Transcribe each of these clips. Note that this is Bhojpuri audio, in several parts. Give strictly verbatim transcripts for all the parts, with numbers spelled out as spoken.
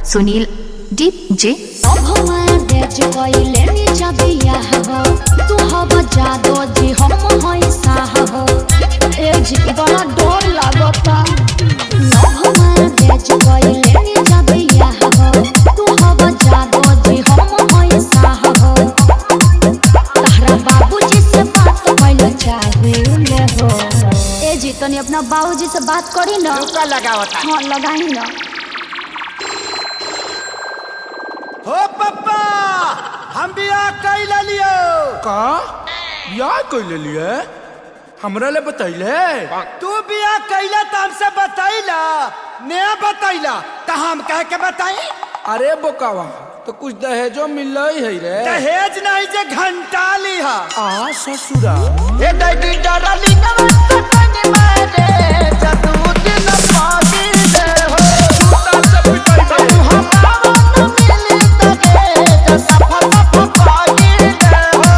सुनील डीजे बड़ा डर लगता तनी अपना बाबूजी से बात करी ना। रुका लगावता। हाँ लगाई ना। हो पप्पा हम बियाह कैला लियो। का बियाह कैले लिए हमरा ले बतैले। तू बियाह कैला त हमसे बतैला ने बतैला त हम कह के बताई। अरे बोकावा तो कुछ दहेजो मिल है रे। दहेज नहीं जे घंटा लिहा। आ ससुरा ए दैडी डरली नमस्ते तनी मारे जदू दिन पागी दे हो सुता से पिटाई दे हम पावन मिली तके ज सफल सफल पागी दे हो।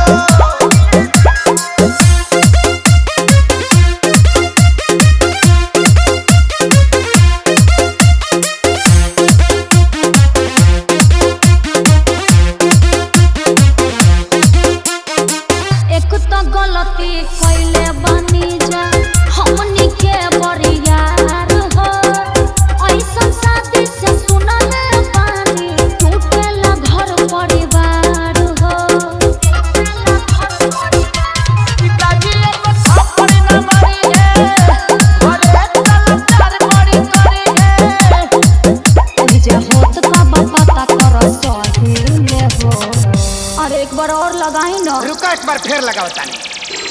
एक तो गलती कैले बनी जा हमनी के बरियार हो ऐसा शादी से सुनले पानी टूटेला घर परिवार हो। पिताजी को थप्पड़ न मारी है भले तल चार बड़ी करी है जे होत का पता कर सही ले हो। अरे एक बार और लगाई ना। रुका एक बार फिर लगावता नहीं।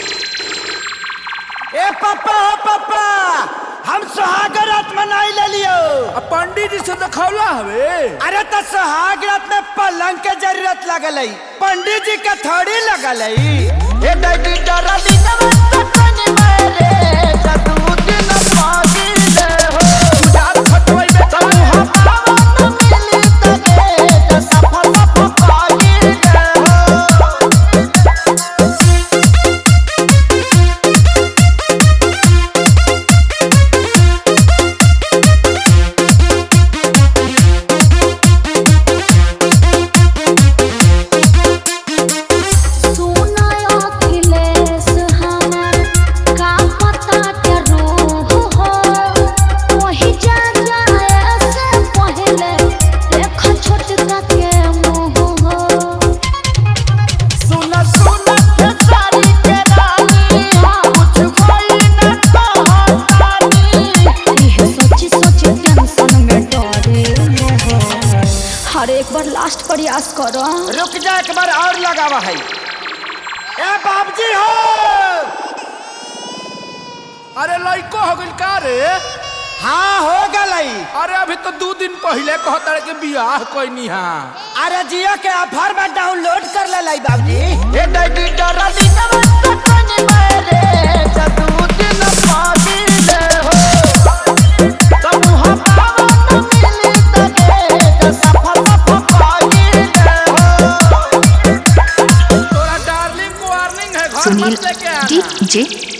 ए पापा हो पापा हम सुहाग रात मनाई ले लियो। अब पंडित जी से दिखौला हवे। अरे तो सुहाग रात में पलंग के जरूरत लगल है पंडित जी का थोड़ी लगल है। ए दैडी डरली नमस्ते तनी मारे जदू दिन पागी दे हो जात फटवाई में तब हम पावन मिली तके ज सफल सफल पागी दे हो। हर एक बार लास्ट प्रयास करो। रुक जा एक बार और लगावा है। ए बाबूजी हो। अरे लइको हो गइल का रे। हाँ हो गई। अरे अभी तो दो दिन पहले कहता के बियाह कोई हां। अरे जियो के ऑफर में डाउनलोड कर ले लाई बाबूजी। ए दैडी डरली नमस्ते तनी मारे जदू दिन पागी दे हो तब हम पावन मिली तके ज सफल सफल पागी दे हो। तोरा डार्लिंग को वार्निंग है घर सुनील मत लेके आना। डीजे